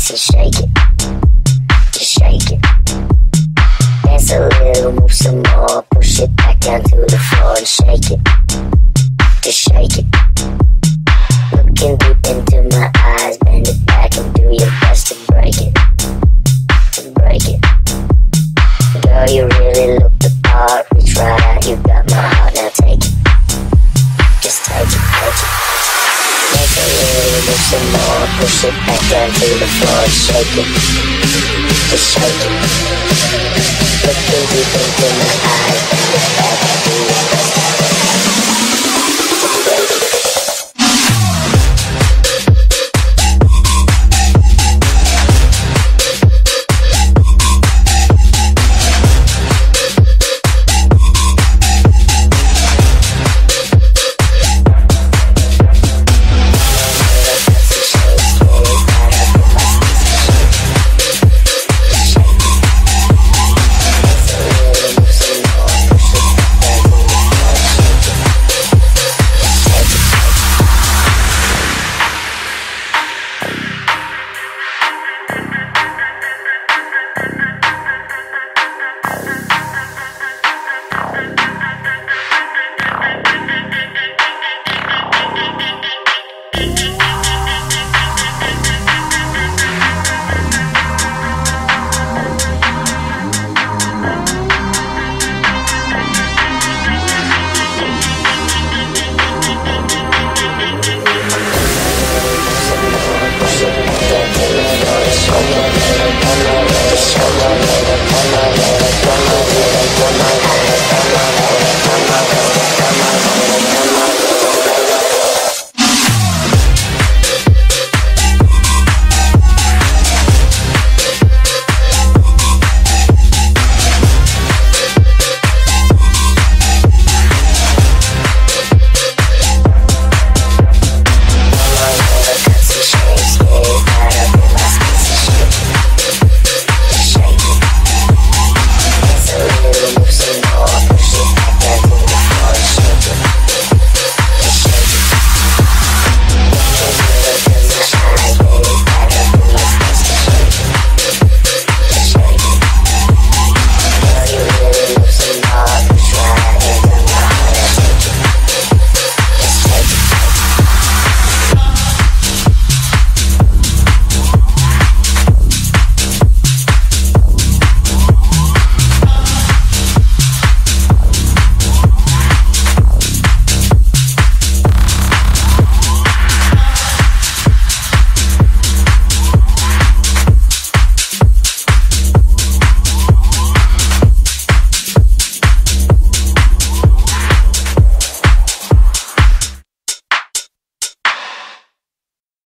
ass and shake it. Just shake it. Dance a little, move some more. Push it back down to the floor and shake it. Just shake it. Looking deep into my eyes, bend it back and do your best to break it. To break it. Girl, you really look the part. Reach right out, you got my heart, now take it. Just take it, take it. Make a little, move some more. Push it back down to the floor and shake it. Just shake it. Looking deep into my eyes, bend it back and do your